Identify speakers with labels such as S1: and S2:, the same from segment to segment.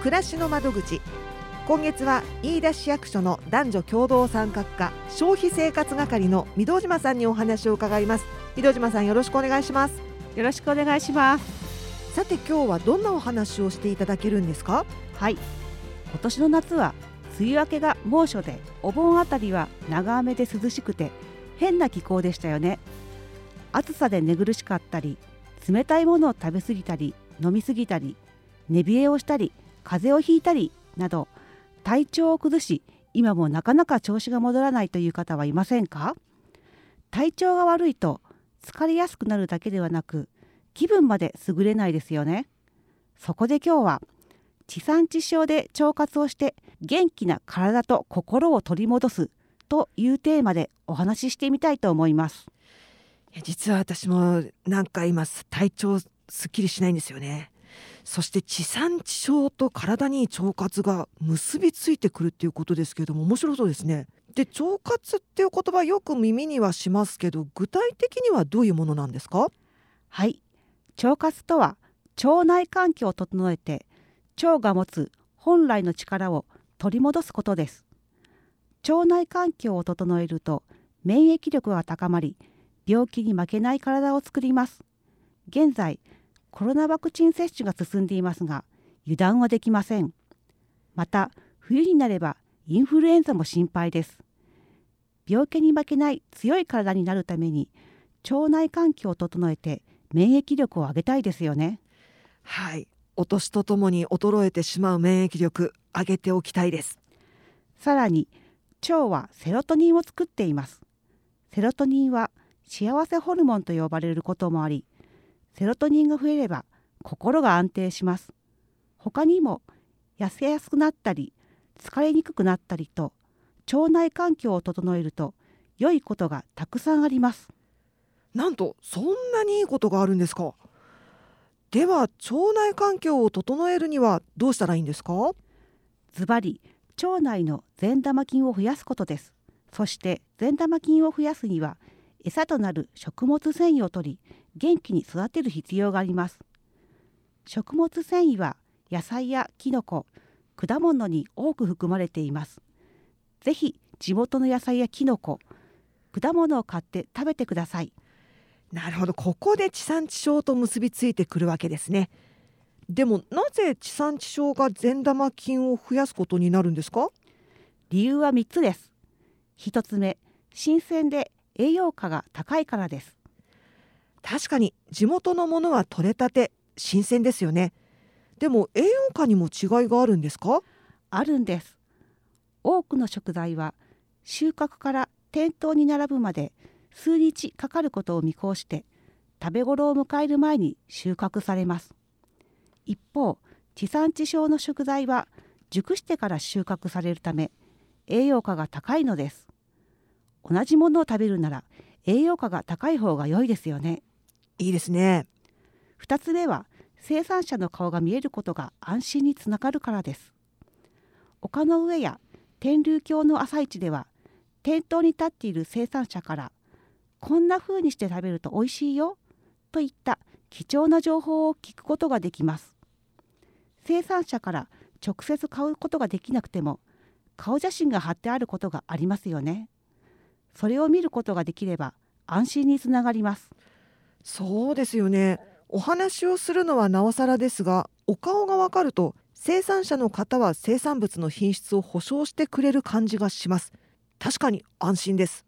S1: 暮らしの窓口。今月は飯田市役所の男女共同参画課消費生活係の御堂島さんにお話を伺います。御堂島さん、よろしくお願いします。
S2: よろしくお願いします。
S1: さて、今日はどんなお話をしていただけるんですか？
S2: はい、今年の夏は梅雨明けが猛暑で、お盆あたりは長雨で涼しくて変な気候でしたよね。暑さで寝苦しかったり、冷たいものを食べ過ぎたり飲み過ぎたり、寝冷えをしたり風邪をひいたりなど、体調を崩し今もなかなか調子が戻らないという方はいませんか？体調が悪いと疲れやすくなるだけではなく、気分まで優れないですよね。そこで今日は地産地消で腸活をして元気な体と心を取り戻すというテーマでお話ししてみたいと思います。
S1: 実は私もなんか今体調すっきりしないんですよね。そして地産地消と体にいい腸活が結びついてくるっていうことですけれども、面白そうですね。で、腸活っていう言葉よく耳にはしますけど、具体的にはどういうものなんですか？
S2: はい、腸活とは腸内環境を整えて腸が持つ本来の力を取り戻すことです。腸内環境を整えると免疫力が高まり、病気に負けない体を作ります。現在コロナワクチン接種が進んでいますが、油断はできません。また冬になればインフルエンザも心配です。病気に負けない強い体になるために腸内環境を整えて免疫力を上げたいですよね。
S1: はい、お年とともに衰えてしまう免疫力上げておきたいです。
S2: さらに腸はセロトニンを作っています。セロトニンは幸せホルモンと呼ばれることもあり、セロトニンが増えれば心が安定します。他にも痩せやすくなったり疲れにくくなったりと、腸内環境を整えると良いことがたくさんあります。
S1: なんとそんなにいいことがあるんですか？では腸内環境を整えるにはどうしたらいいんですか？
S2: ズバリ、腸内の善玉菌を増やすことです。そして善玉菌を増やすには餌となる食物繊維を摂り、元気に育てる必要があります。食物繊維は野菜やキノコ、果物に多く含まれています。ぜひ地元の野菜やキノコ、果物を買って食べてください。
S1: なるほど、ここで地産地消と結びついてくるわけですね。でもなぜ地産地消が善玉菌を増やすことになるんですか？
S2: 理由は3つです。1つ目、新鮮で栄養価が高いからです。
S1: 確かに地元のものは取れたて新鮮ですよね。でも栄養価にも違いがあるんですか？
S2: あるんです。多くの食材は収穫から店頭に並ぶまで数日かかることを見越して食べ頃を迎える前に収穫されます。一方、地産地消の食材は熟してから収穫されるため栄養価が高いのです。同じものを食べるなら栄養価が高い方が良いですよね。
S1: いいですね。
S2: 2つ目は生産者の顔が見えることが安心につながるからです。丘の上や天竜峡の朝市では店頭に立っている生産者から、こんな風にして食べると美味しいよといった貴重な情報を聞くことができます。生産者から直接買うことができなくても顔写真が貼ってあることがありますよね。それを見ることができれば安心につながります。
S1: そうですよね。お話をするのはなおさらですが、お顔がわかると生産者の方は生産物の品質を保証してくれる感じがします。確かに安心です。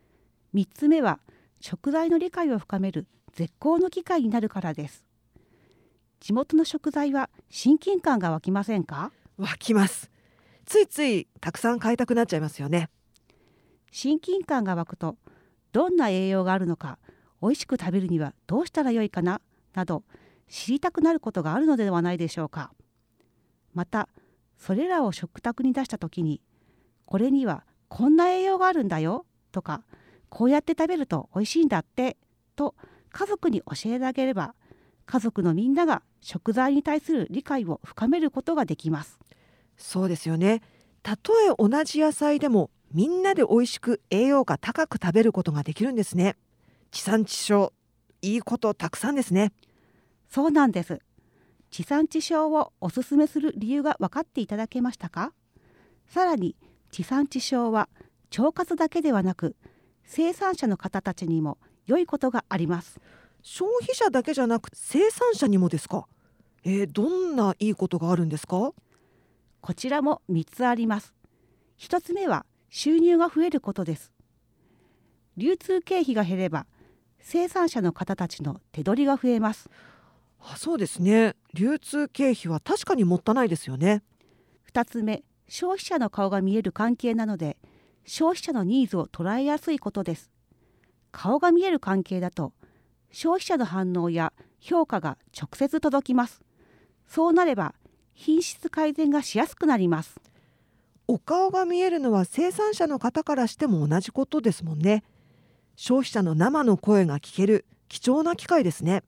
S2: 3つ目は食材の理解を深める絶好の機会になるからです。地元の食材は親近感が湧きませんか？
S1: 湧きます。ついついたくさん買いたくなっちゃいますよね。
S2: 親近感が湧くと、どんな栄養があるのか、美味しく食べるにはどうしたらよいかななど知りたくなることがあるのではないでしょうか。またそれらを食卓に出した時に、これにはこんな栄養があるんだよとか、こうやって食べると美味しいんだってと家族に教えてあげれば、家族のみんなが食材に対する理解を深めることができます。
S1: そうですよね。たとえ同じ野菜でもみんなで美味しく栄養価高く食べることができるんですね。地産地消、いいことたくさんですね。
S2: そうなんです。 地産地消をおすすめする理由が分かっていただけましたか？さらに地産地消は腸活だけではなく、生産者の方たちにも良いことがあります。
S1: 消費者だけじゃなく生産者にもですか？どんないいことがあるんですか？
S2: こちらも3つあります。1つ目は収入が増えることです。流通経費が減れば生産者の方たちの手取りが増えます。
S1: そうですね。流通経費は確かにもったいないですよね。
S2: 2つ目、消費者の顔が見える関係なので、消費者のニーズを捉えやすいことです。顔が見える関係だと消費者の反応や評価が直接届きます。そうなれば品質改善がしやすくなります。
S1: お顔が見えるのは生産者の方からしても同じことですもんね。消費者の生の声が聞ける貴重な機会ですね。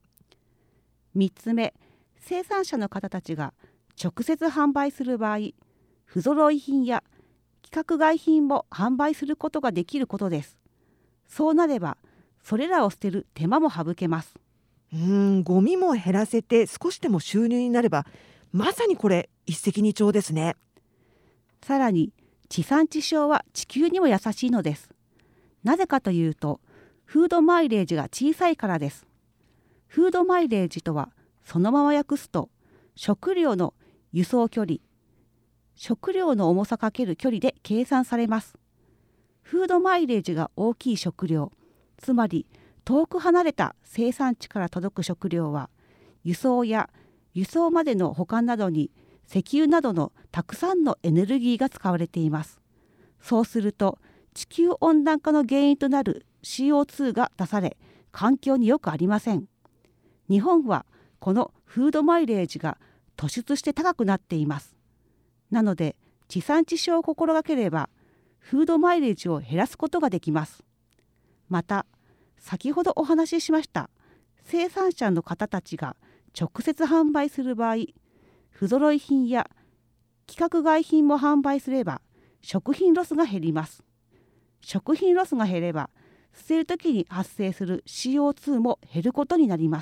S2: 3つ目、生産者の方たちが直接販売する場合、不揃い品や規格外品も販売することができることです。そうなればそれらを捨てる手間も省けます。
S1: ゴミも減らせて少しでも収入になれば、まさにこれ一石二鳥ですね。
S2: さらに地産地消は地球にも優しいのです。なぜかというと、フードマイレージが小さいからです。フードマイレージとはそのまま訳すと、食料の輸送距離、食料の重さかける距離で計算されます。フードマイレージが大きい食料、つまり遠く離れた生産地から届く食料は、輸送や輸送までの保管などに石油などのたくさんのエネルギーが使われています。そうすると地球温暖化の原因となる CO2 が出され、環境によくありません。日本はこのフードマイレージが突出して高くなっています。なので地産地消を心がければ、フードマイレージを減らすことができます。また、先ほどお話ししました生産者の方たちが直接販売する場合、不揃い品や規格外品も販売すれば食品ロスが減ります。食品ロスが減れば、捨てるときに発生する CO2 も減ることになります。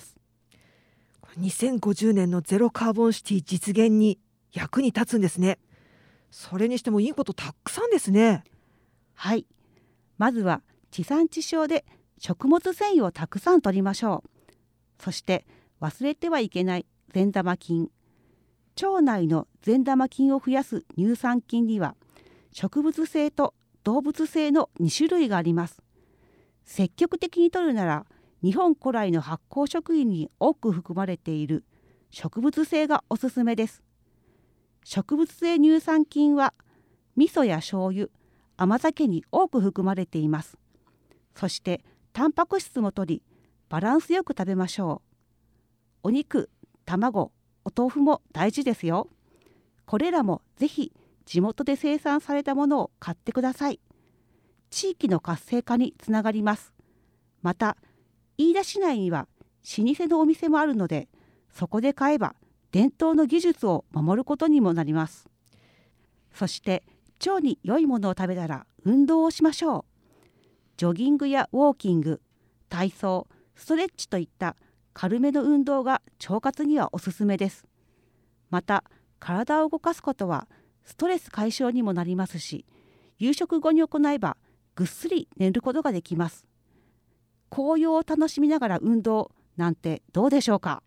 S1: 2050年のゼロカーボンシティ実現に役に立つんですね。それにしてもいいことたくさんですね。
S2: はい、まずは地産地消で食物繊維をたくさん摂りましょう。そして忘れてはいけない善玉菌。腸内の善玉菌を増やす乳酸菌には植物性と動物性の2種類があります。積極的に摂るなら、日本古来の発酵食品に多く含まれている植物性がおすすめです。植物性乳酸菌は味噌や醤油、甘酒に多く含まれています。そしてタンパク質も摂り、バランスよく食べましょう。お肉、卵、お豆腐も大事ですよ。これらもぜひ地元で生産されたものを買ってください。地域の活性化につながります。また、飯田市内には老舗のお店もあるので、そこで買えば伝統の技術を守ることにもなります。そして腸に良いものを食べたら運動をしましょう。ジョギングやウォーキング、体操、ストレッチといった軽めの運動が腸活にはおすすめです。また、体を動かすことはストレス解消にもなりますし、夕食後に行えばぐっすり寝ることができます。紅葉を楽しみながら運動なんてどうでしょうか。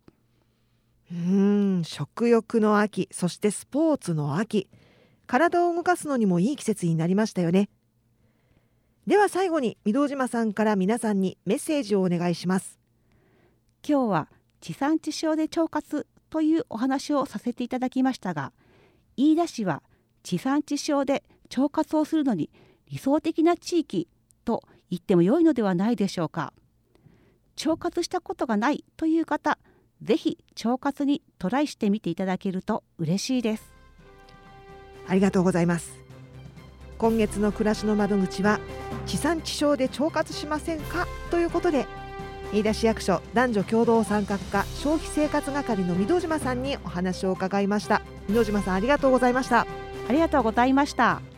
S1: 食欲の秋、そしてスポーツの秋、体を動かすのにもいい季節になりましたよね。では最後に御堂島さんから皆さんにメッセージをお願いします。
S2: 今日は地産地消で腸活というお話をさせていただきましたが、飯田市は地産地消で腸活をするのに理想的な地域と言っても良いのではないでしょうか。腸活したことがないという方、ぜひ腸活にトライしてみていただけると嬉しいです。
S1: ありがとうございます。今月の暮らしの窓口は地産地消で腸活しませんかということで、飯田市役所男女共同参画課消費生活係の御堂島さんにお話を伺いました。御堂島さん、ありがとうございました。
S2: ありがとうございました。